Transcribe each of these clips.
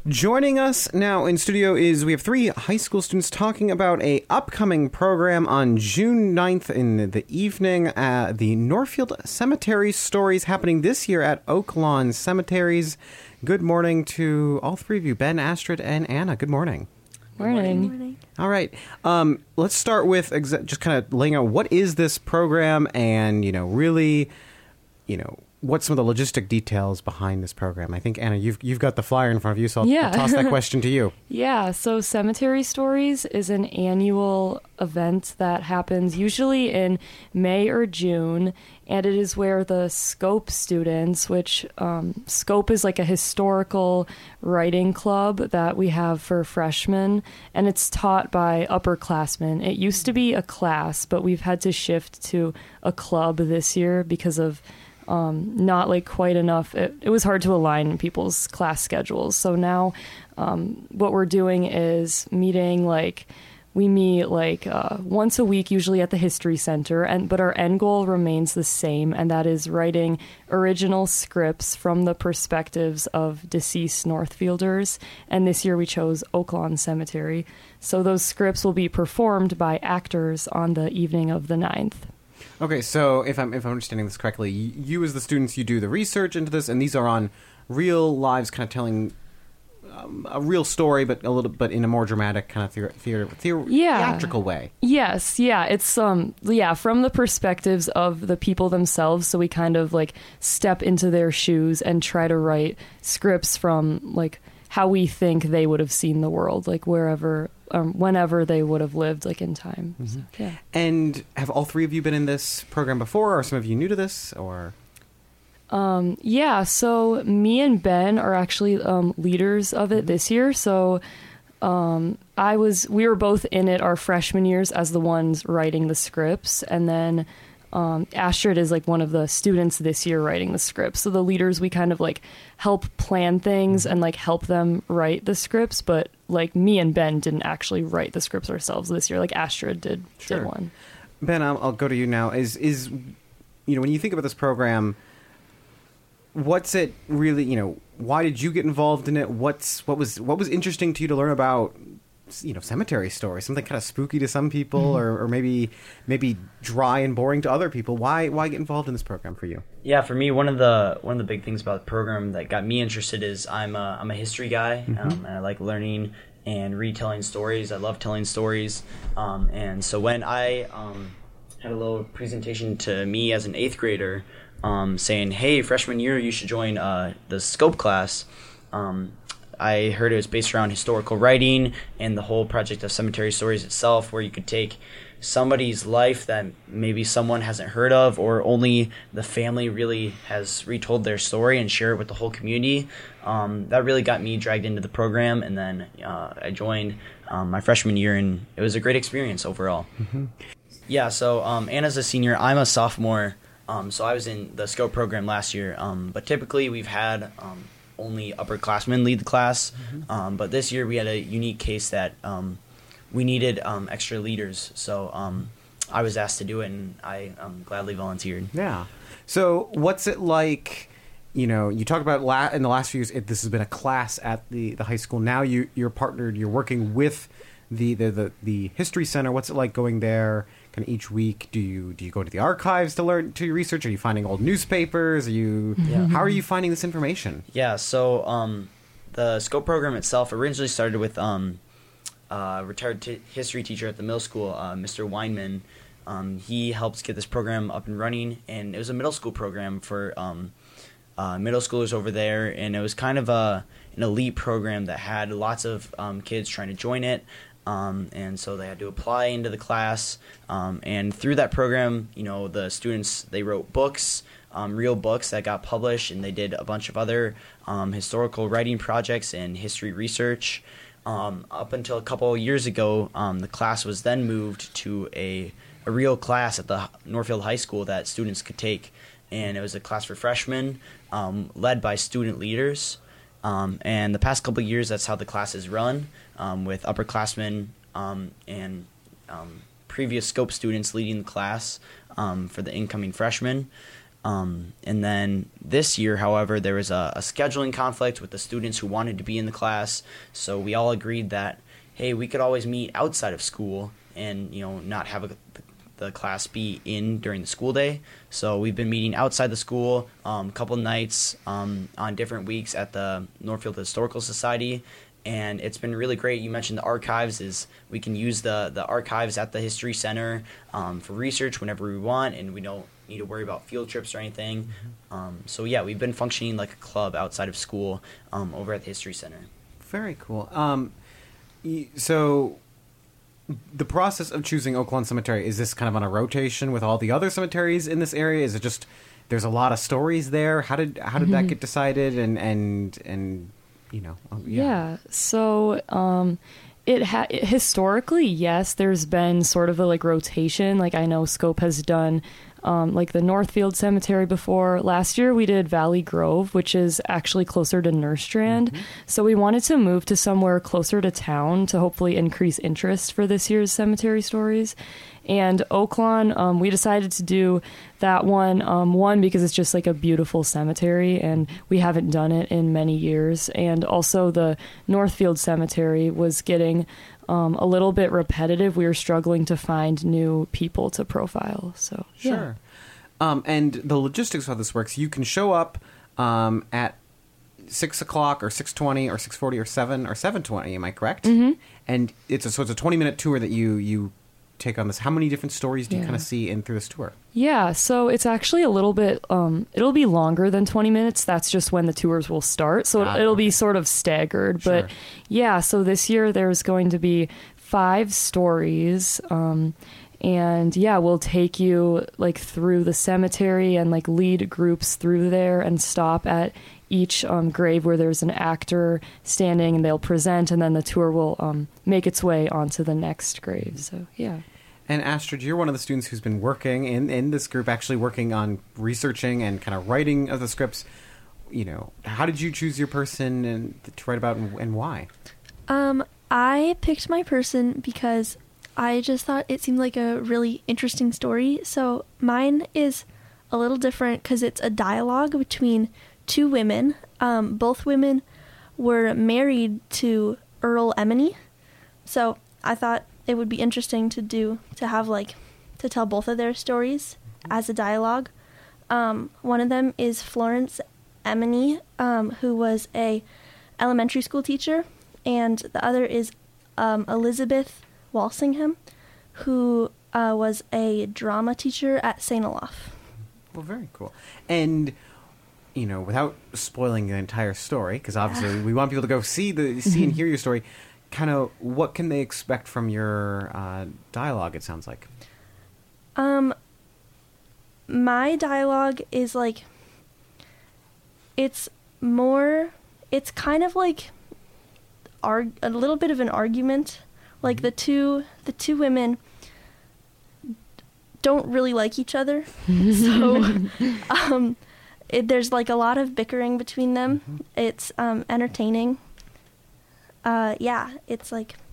Joining us now in studio we have three high school students talking about a upcoming program on June 9th in the evening. The Northfield Cemetery Stories happening this year at Oak Lawn Cemeteries. Good morning to all three of you, Ben, Astrid, and Anna. Good morning. Morning. All right. Let's start with just kind of laying out what is this program and, really, what's some of the logistic details behind this program. I think, Anna, you've got the flyer in front of you, so I'll toss that question to you. Yeah, so Cemetery Stories is an annual event that happens usually in May or June, and it is where the Scope students, which Scope is like a historical writing club that we have for freshmen, and it's taught by upperclassmen. It used to be a class, but we've had to shift to a club this year because of not like quite enough. It was hard to align people's class schedules. So now what we're doing is we meet once a week, usually at the History Center, but our end goal remains the same, and that is writing original scripts from the perspectives of deceased Northfielders. And this year we chose Oak Lawn Cemetery. So those scripts will be performed by actors on the evening of the 9th. Okay, so if I'm understanding this correctly, you as the students, you do the research into this, and these are on real lives, kind of telling a real story, but in a more dramatic kind of theatrical way. Yes, yeah, it's from the perspectives of the people themselves. So we kind of step into their shoes and try to write scripts from how we think they would have seen the world, wherever. Whenever they would have lived, in time. Mm-hmm. So, yeah. And have all three of you been in this program before? Or are some of you new to this? Or yeah. So me and Ben are actually leaders of it this year. So we were both in it our freshman years as the ones writing the scripts, and then Astrid is one of the students this year writing the scripts. So the leaders, we kind of help plan things and help them write the scripts. But me and Ben didn't actually write the scripts ourselves this year. Astrid did one. Ben, I'll go to you now. Is when you think about this program, what's it really? Why did you get involved in it? What was interesting to you to learn about? Cemetery stories, something kind of spooky to some people, or maybe dry and boring to other people. Why get involved in this program for you? Yeah, for me, one of the big things about the program that got me interested is I'm a history guy, and I like learning and retelling stories. I love telling stories, and so when I had a little presentation to me as an 8th grader, saying, "Hey, freshman year, you should join the Scope class." I heard it was based around historical writing and the whole project of Cemetery Stories itself, where you could take somebody's life that maybe someone hasn't heard of, or only the family really has retold their story, and share it with the whole community. That really got me dragged into the program, and then I joined my freshman year, and it was a great experience overall. Mm-hmm. Yeah, so Anna's a senior, I'm a sophomore, so I was in the Scope program last year, but typically we've had only upperclassmen lead the class, but this year we had a unique case that we needed extra leaders, so I was asked to do it, and I gladly volunteered. Yeah. So what's it like? You talked about in the last few years, this has been a class at the high school. Now you're partnered. You're working with the History Center. What's it like going there? Kind of each week, do you go to the archives to research? Are you finding old newspapers? How are you finding this information? Yeah, so the Scope program itself originally started with a retired history teacher at the middle school, Mr. Weinman. He helped get this program up and running, and it was a middle school program for middle schoolers over there, and it was kind of an elite program that had lots of kids trying to join it. And so they had to apply into the class, and through that program, the students, they wrote books, real books that got published, and they did a bunch of other historical writing projects and history research. Up until a couple of years ago, the class was then moved to a real class at the Northfield High School that students could take, and it was a class for freshmen, led by student leaders. And the past couple of years, that's how the class is run, with upperclassmen and previous Scope students leading the class for the incoming freshmen. And then this year, however, there was a scheduling conflict with the students who wanted to be in the class. So we all agreed that, hey, we could always meet outside of school and, not have the class be in during the school day. So we've been meeting outside the school a couple nights on different weeks at the Northfield Historical Society. And it's been really great. You mentioned the archives. We can use the archives at the History Center for research whenever we want, and we don't need to worry about field trips or anything. So yeah, we've been functioning like a club outside of school over at the History Center. Very cool. So the process of choosing Oak Lawn Cemetery, is this kind of on a rotation with all the other cemeteries in this area? Is it just there's a lot of stories there? How did that get decided? And Yeah. So historically, yes, there's been sort of a rotation. Like I know Scope has done the Northfield Cemetery before. Last year we did Valley Grove, which is actually closer to Nerstrand. Mm-hmm. So we wanted to move to somewhere closer to town to hopefully increase interest for this year's cemetery stories. And Oak Lawn, we decided to do that one because it's just a beautiful cemetery and we haven't done it in many years. And also the Northfield Cemetery was getting a little bit repetitive. We were struggling to find new people to profile. So sure. And the logistics of how this works, you can show up at 6 o'clock or 6:20 or 6:40 or 7 or 7:20. Am I correct? Mm-hmm. And it's a 20-minute tour that you take on this. How many different stories do you kind of see in through this tour? Yeah, so it's actually a little bit, it'll be longer than 20 minutes. That's just when the tours will start. So it'll be sort of staggered. Sure. But yeah, so this year there's going to be 5 stories. And yeah, we'll take you through the cemetery and lead groups through there and stop at each grave where there's an actor standing and they'll present, and then the tour will make its way onto the next grave. So yeah. And Astrid, you're one of the students who's been working in this group, actually working on researching and kind of writing of the scripts. How did you choose your person to write about and why? I picked my person because I just thought it seemed like a really interesting story. So mine is a little different because it's a dialogue between 2 women. Both women were married to Earl Emeny. So I thought it would be interesting to have to tell both of their stories as a dialogue. One of them is Florence Emeny, who was a elementary school teacher, and the other is Elizabeth Walsingham, who was a drama teacher at St. Olaf. Well, very cool. And without spoiling the entire story, because obviously we want people to go see and hear your story, kind of what can they expect from your dialogue, it sounds like? My dialogue is it's kind of a little bit of an argument. The two women don't really like each other. So there's a lot of bickering between them. Mm-hmm. It's entertaining. It's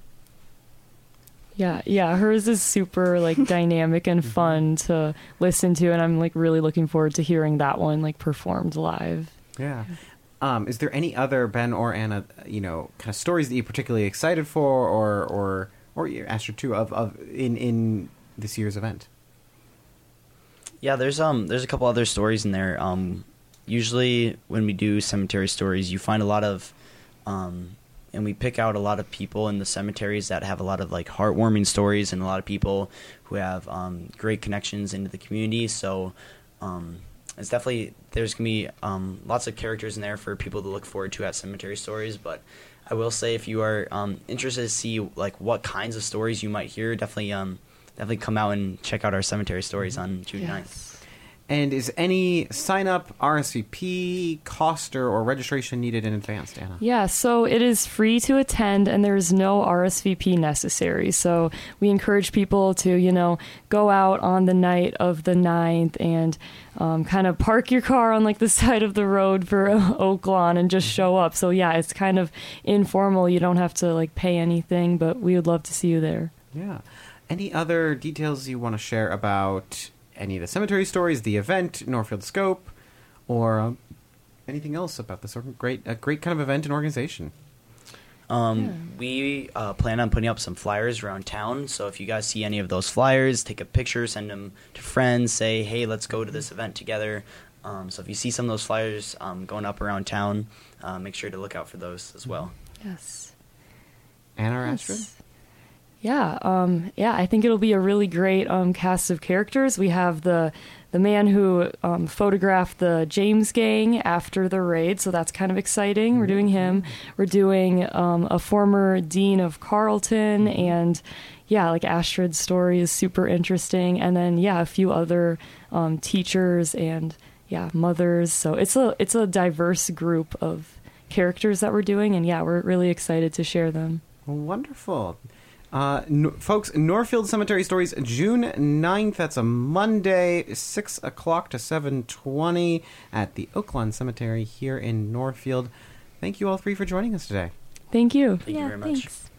Yeah, hers is super dynamic and fun to listen to, and I'm really looking forward to hearing that one performed live. Yeah. Is there any other, Ben or Anna, kind of stories that you're particularly excited for, or Astrid too, of in this year's event? Yeah, there's a couple other stories in there. Usually when we do cemetery stories, you find a lot of and we pick out a lot of people in the cemeteries that have a lot of heartwarming stories, and a lot of people who have great connections into the community. So it's definitely, there's gonna be lots of characters in there for people to look forward to at cemetery stories. But I will say, if you are interested to see what kinds of stories you might hear, definitely come out and check out our cemetery stories on June 9th. And is any sign-up, RSVP, cost, or registration needed in advance, Anna? Yeah, so it is free to attend, and there's no RSVP necessary. So we encourage people to, go out on the night of the 9th and kind of park your car on the side of the road for Oak Lawn and just show up. So yeah, it's kind of informal. You don't have to pay anything, but we would love to see you there. Yeah. Any other details you want to share about any of the cemetery stories, the event, Northfield Scope, or anything else about this great kind of event and organization? We plan on putting up some flyers around town. So if you guys see any of those flyers, take a picture, send them to friends, say, hey, let's go to this event together. So if you see some of those flyers going up around town, make sure to look out for those as well. Yes. Anna or Yes. Astrid? Yeah, I think it'll be a really great cast of characters. We have the man who photographed the James Gang after the raid, so that's kind of exciting. We're doing him. We're doing a former dean of Carleton, and like Astrid's story is super interesting. And then a few other teachers and mothers. So it's a diverse group of characters that we're doing, and we're really excited to share them. Wonderful. Folks, Northfield Cemetery Stories, June 9th. That's a Monday, 6 o'clock to 7:20 at the Oaklawn Cemetery here in Northfield. Thank you all three for joining us today. Thank you. Thank you very much. Thanks.